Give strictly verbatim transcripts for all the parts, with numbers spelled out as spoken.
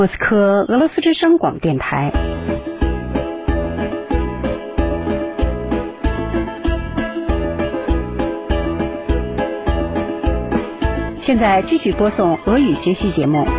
莫斯科俄罗斯之声广播电台。现在继续播送俄语学习节目。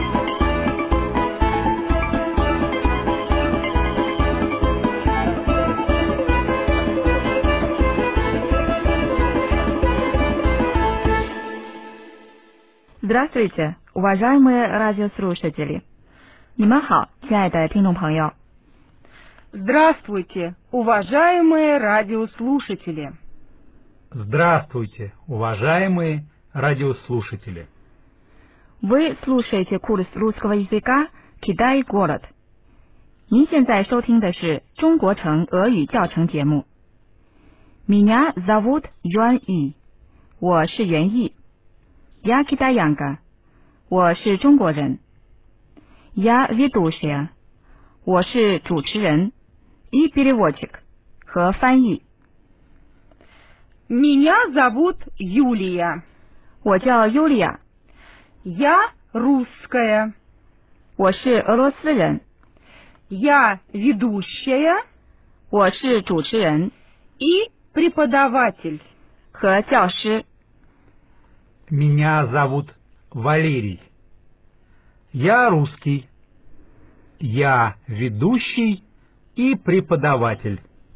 Здравствуйте, уважаемые радиослушатели. 你们好，亲爱的听众朋友。 Здравствуйте, уважаемые радиослушатели. Здравствуйте, уважаемые радиослушатели. Вы слушаете курс русского языка «Китай город». 您现在收听的是中国城俄语教程节目。Меня зовут Юань И， 我是袁毅。Я китаянка， 我是中国人。Я ведущая， 我是主持人。И переводчик， 和翻译。 Меня зовут Юлия， 我叫尤利亚。 Я русская， 我是俄罗斯人。 Я ведущая， 我是主持人。 И преподаватель， 和教师。 Меня зовут Валерий. Я русский. Я ведущий и преподаватель.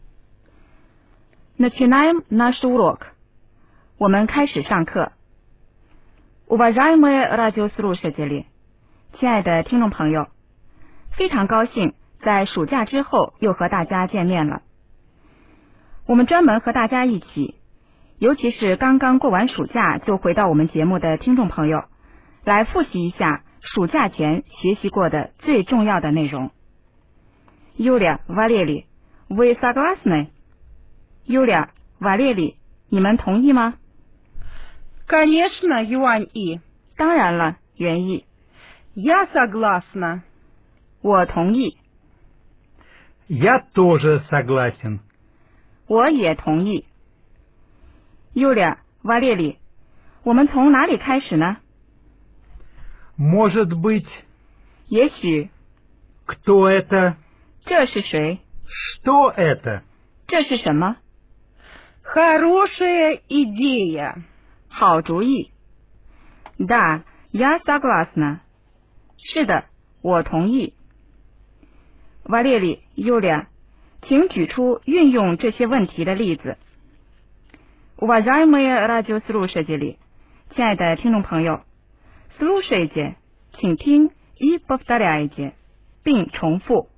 Начинаем наш урок. 我们开始上课。Уважаемые радиослушатели， 亲爱的听众朋友，非常高兴在暑假之后又和大家见面了。我们专门和大家一起，尤其是刚刚过完暑假就回到我们节目的听众朋友，来复习一下暑假前学习过的最重要的内容。Юля, Валерий, вы согласны? Юля, Валерий, 你们同意吗？ Конечно, Юань И. 当然了，袁毅。 Я согласна. 我同意。 Я тоже согласен. 我也同意。Юля, Валерий, 我们从哪里开始呢？ Может быть. 也许。 Кто это? 这是谁？ Что это? 这是什么？ Хорошая идея. 好主意。Да, я согласна. 是的，我同意。Валерий, Юля, 请举出运用这些问题的例子。Уважаемые радиослушатели， 亲爱的听众朋友 ，слушайте， 请听 и повторяйте， 并重复。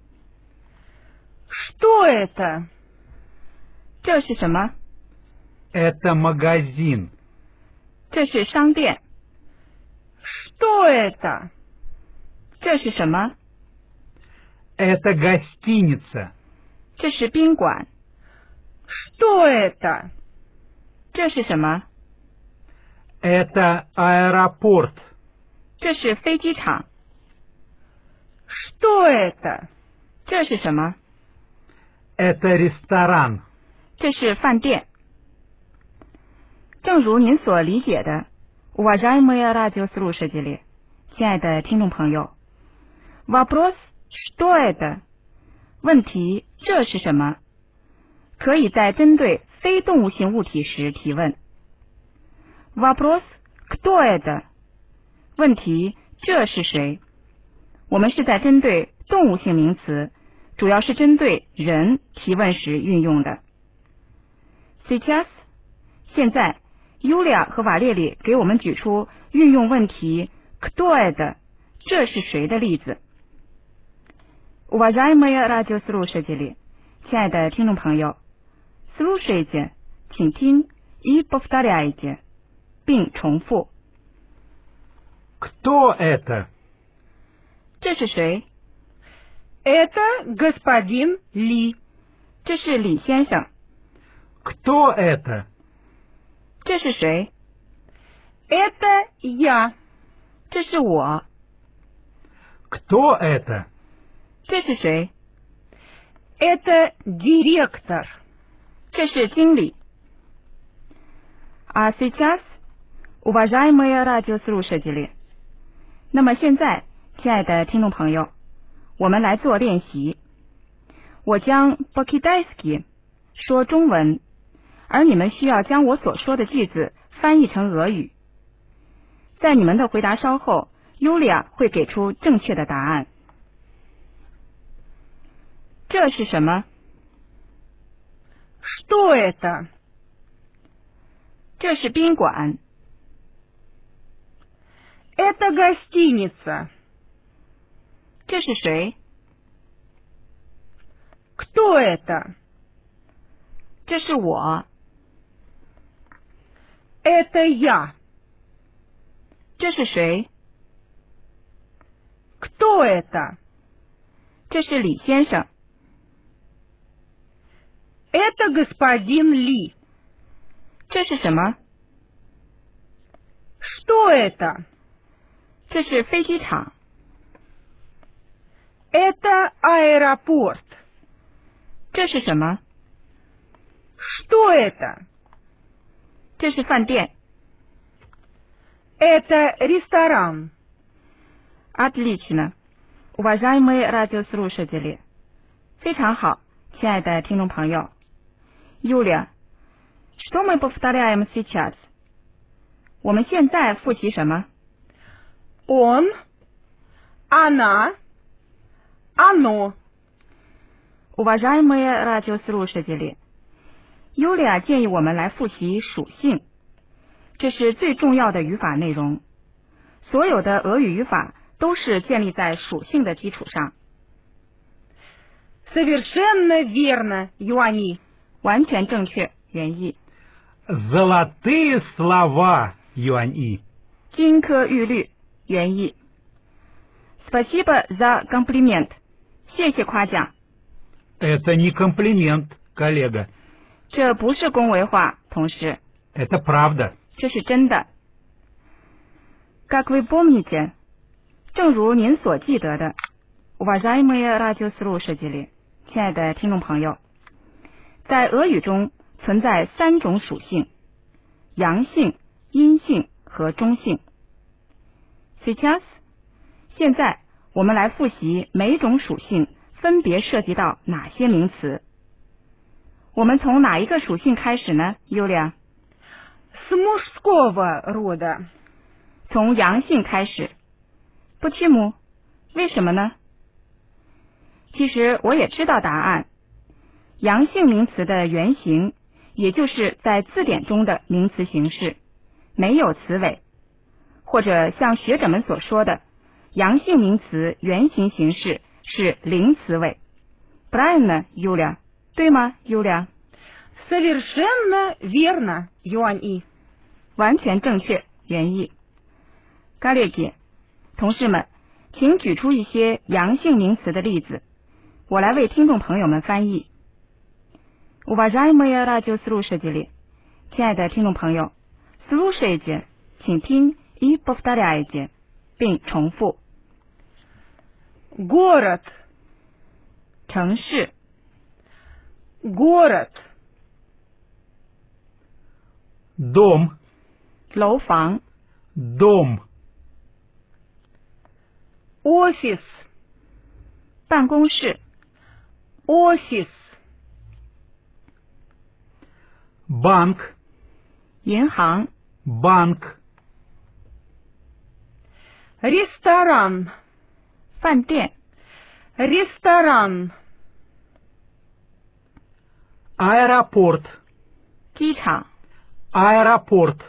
Что это? 这是什么？ Это магазин. 这是商店。 Что это? 这是什么？ Это гостиница. 这是宾馆。 Что это? 这是什么？ Это аэропорт. 这是飞机场。 Что это? 这是什么？ Это ресторан. 这是饭店。正如您所理解的 уважаемые радиослушатели， 亲爱的听众朋友 вопрос что это 问题这是什么可以在针对非动物性物体时提问。Вопрос кто это 问题这是谁我们是在针对动物性名词，主要是针对人提问时运用的。Сейчас 现在Юлия 和瓦列里给我们举出运用问题 кто это 这是谁的例子。Уважаемые радиослушатели， 亲爱的听众朋友 слушайте， 请听 и повторяйте， 并重复。 Кто это? 这是谁？ Это господин Ли. 这是李先生。 Кто это? 这是谁？ Это я. 这是我。 Кто это? 这是谁？ Это директор. 这是经理。А сейчас, уважаемые радиослушатели， 那么现在，亲爱的听众朋友我们来做练习。我将 по-китайски 说中文，而你们需要将我所说的句子翻译成俄语。在你们的回答稍后，尤利亚会给出正确的答案。这是什么？ Что это? 这是宾馆。 Это гостиница. 这是谁？ Кто это? 这是我。 Это я. 这是谁？ Кто это? 这是李先生。 Это господин Ли. 这是什么？ Что это? 这是飞机场。 Это аэропорт. 这是什么？ Что это? 这是饭店。 Это ресторан. Отлично, уважаемые радиослушатели. 非常好，亲爱的听众朋友。Юля, что мы повторяем сейчас? 我们现在复习什么？ Он, она, оно. Уважаемые радиослушатели, Юлия建议我们来复习属性，这是最重要的语法内容。所有的俄语语法都是建立在属性的基础上。 Совершенно верно, Юани. 完全正确，原意。 Золотые слова, Юань-И. 金科玉律，原意。Спасибо за комплимент. 谢谢夸奖。 Это не комплимент, коллега. 这不是恭维话，同事， Это правда. 这是真的。Как вы помните? 正如您所记得的 Уважаемые радиослушатели, 亲爱的听众朋友，在俄语中存在三种属性：阳性、阴性和中性。Сейчас 现在我们来复习每种属性分别涉及到哪些名词。我们从哪一个属性开始呢 Юлия? С мужского рода. 从阳性开始。Почему? 为什么呢？其实我也知道答案。阳性名词的原型，也就是在字典中的名词形式，没有词尾，或者像学者们所说的，阳性名词原型形式是零词尾。Правильно, Юля? 对吗 Юля? Совершенно верно, Юань-И. 完全正确，原意。Коллеги, 同事们，请举出一些阳性名词的例子，我来为听众朋友们翻译。Уважаемые радиослушатели, 亲爱的听众朋友 ，слушайте, 请听 и повторяйте, 并重复。 Город. 城市。 Город. Дом. 楼房。 Дом. Офис. 办公室。 Офис. Банк. 银行。 Банк. Ресторан. 饭店。 Ресторан. Аэропорт. 机场。 Аэропорт.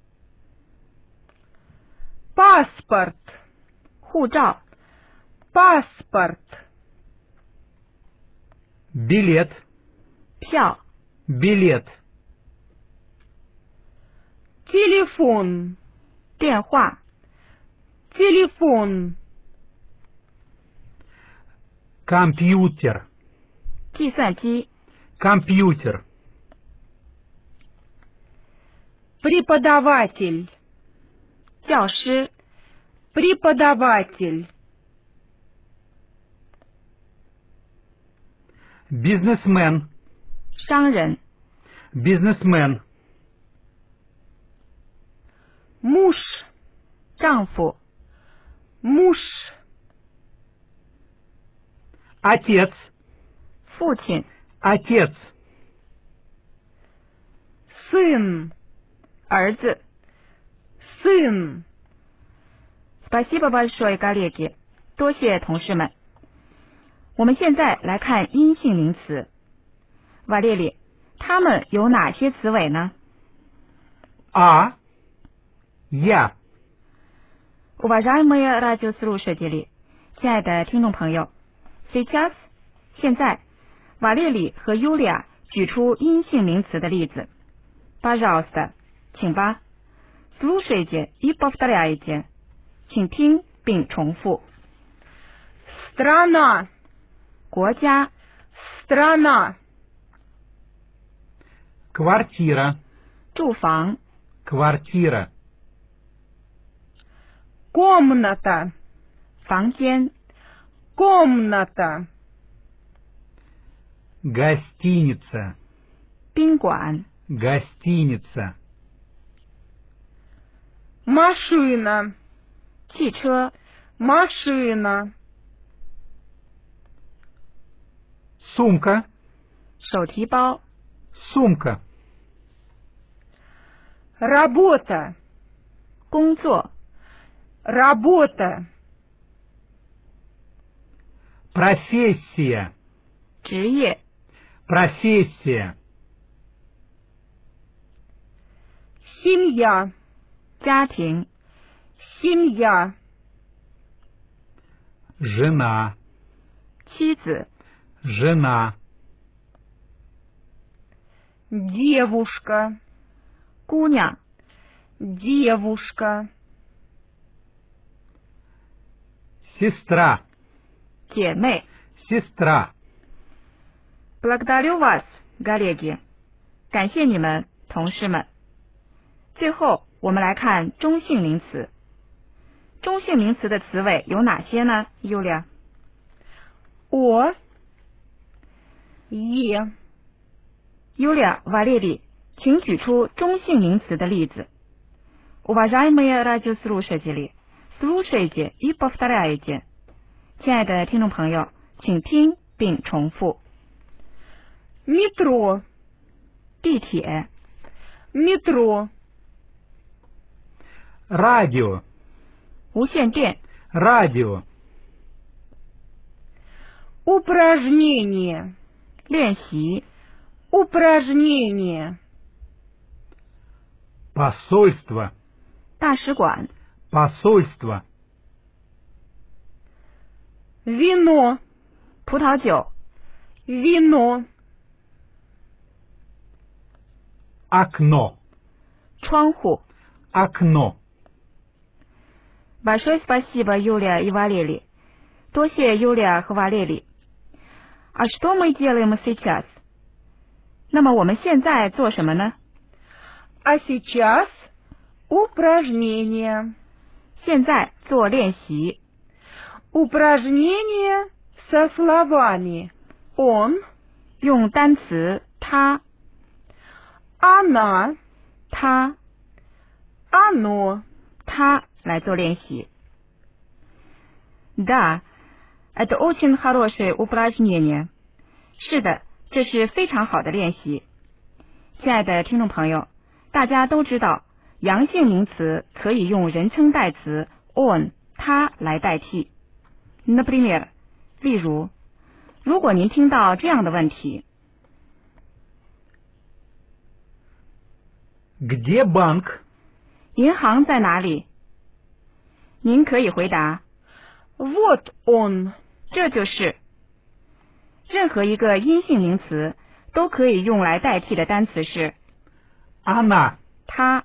Паспорт. 护照。 Паспорт. Билет. 票。 Билет. Телефон. 电话。 Телефон. Компьютер. 计算机。 Компьютер. Преподаватель. 教师。 Преподаватель. Бизнесмен. 商人。 Бизнесмен. Муж. 丈夫。 Муж. Отец. 父亲。 Отец. сын, 儿子。 сын, Спасибо большое, коллеги，多谢同事们。我们现在来看阴性名词。瓦列里，它们有哪些词尾呢？ А. Я. Уважаемые радиослушатели，亲爱的听众朋友 ，сейчас 现在，瓦列里和尤利亚举出阴性名词的例子。Пожалуйста，请吧。Слушайте и повторяйте，请听并重复。 страна, 国家。 страна, Квартира. 住房。 Квартира. комната, 房间。 комната, Гостиница. 宾馆。 Гостиница. машина, 汽车。 машина, Сумка. 手提包。 Сумка. работа, 工作。 работа, Профессия. 职业。 Профессия. семья, 家庭。 семья, Жена. 妻子。 Жена. девушка, 姑娘。 девушка, Сестра. 姐妹。 Сестра. Благодарю вас, коллеги，感谢你们，同事们。最后，我们来看中性名词。中性名词的词尾有哪些呢？尤利亚。 о, е, 尤利亚，瓦列里，请举出中性名词的例子。Уважаемые радиослушатели, слушайте и повторяйте。亲爱的听众朋友，请听并重复。 метро, 地铁。 метро, Радио. 无线电。 Радио. упражнение, 练习。 упражнение, Посольство. 大使馆。 Посольство. вино, 葡萄酒。 вино, Окно. 窗户。 Окно. Большое спасибо, Юлия и Валерий. 多谢 Юлия 和 Валерий. А что мы делаем сейчас? 那么我们现在做什么呢？ а сейчас упражнение, 现在做练习。 упражнение со словами он, 用单词他、 она, 他、 оно, 他来做练习。Да, это очень хорошее упражнение. 是的，这是非常好的练习。亲爱的听众朋友，大家都知道，阳性名词可以用人称代词 on 他来代替。Например， 例如，如果您听到这样的问题 Где банк? 银行在哪里？您可以回答 вот он, 这就是。任何一个阴性名词都可以用来代替的单词是 Она. 他。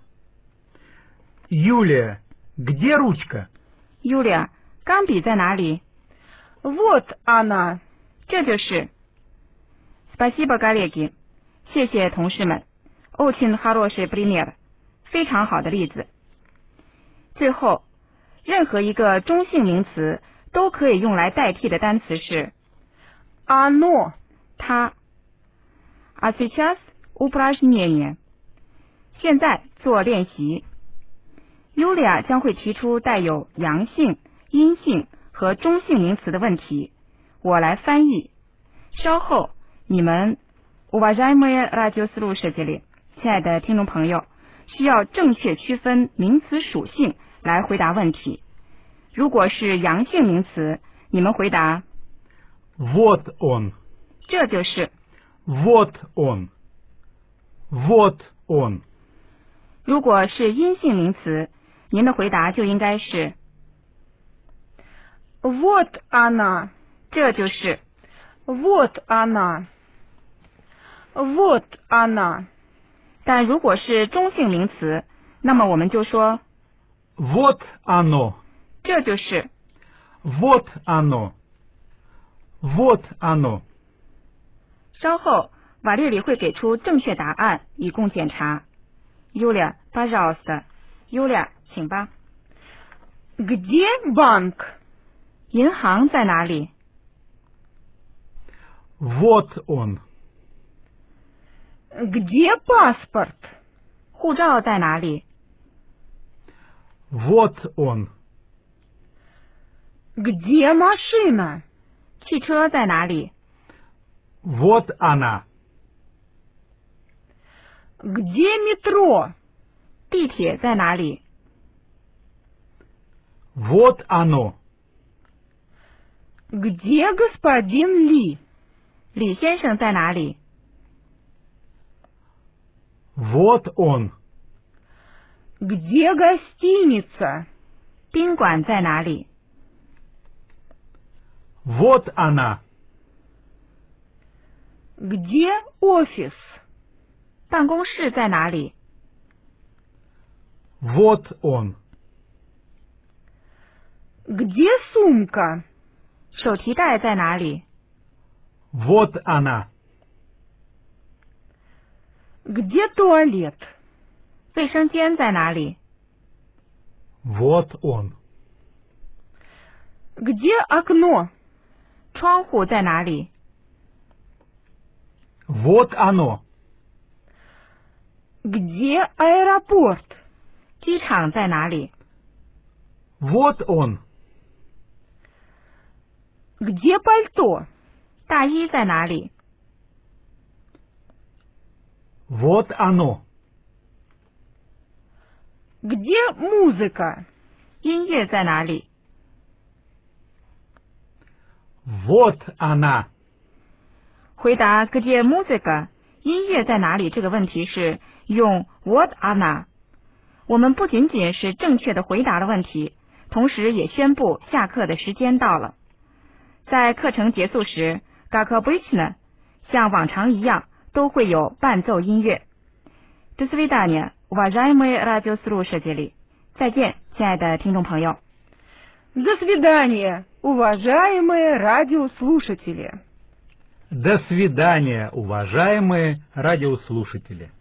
Юлия. Где ручка? Юлия， 钢笔在哪里？ вот она, 这就是。Спасибо, коллеги， 谢谢同事们。Очень хороший пример， 非常好的例子。最后，任何一个中性名词都可以用来代替的单词是 оно, 它。А сейчас упражнение， 现在做练习。Юлия 将会提出带有阳性、阴性和中性名词的问题， 我来翻译。稍后你们уважаемые радиослушатели，亲爱的听众朋友，需要正确区分名词属性来回答问题。如果是阳性名词，你们回答 Вот он. 这就是。 Вот он. Вот он. 如果是阴性名词，您的回答就应该是 Вот она. 这就是。 Вот она. Вот она. 但如果是中性名词，那么我们就说 Вот оно. 这就是。 Вот оно. Вот оно. 稍后瓦列里会给出正确答案以供检查。Юля, пожалуйста. Юля, 请吧。 Где банк? 银行在哪里？ Вот он. Где паспорт? 护照在哪里？ Вот он. Где машина? 汽车在哪里？ Вот она. Где метро? 地铁在哪里？ Вот оно. Где господин Ли? 李先生在哪里？ Вот он. Где гостиница? 宾馆在哪里？ Вот она. Где офис? 办公室在哪里？ Вот он. Где сумка? 手提袋在哪里？ Вот она. Где туалет? 卫生间在哪里？ Вот он. Где окно? 窗户在哪里？ Вот оно. Где аэропорт? 机场在哪里？ Вот он. Где пальто? 大衣在哪里？ Вот оно. Где музыка? 音乐在哪里？ Вот она. 回答 где музыка 音乐在哪里这个问题是用 what она。我们不仅仅是正确的回答了问题，同时也宣布下课的时间到了。在课程结束时 как обычно 像往常一样都会有伴奏音乐。До свидания, уважаемые радиослушатели。再见，亲爱的听众朋友。 До свидания, уважаемые радиослушатели. До свидания, уважаемые радиослушатели.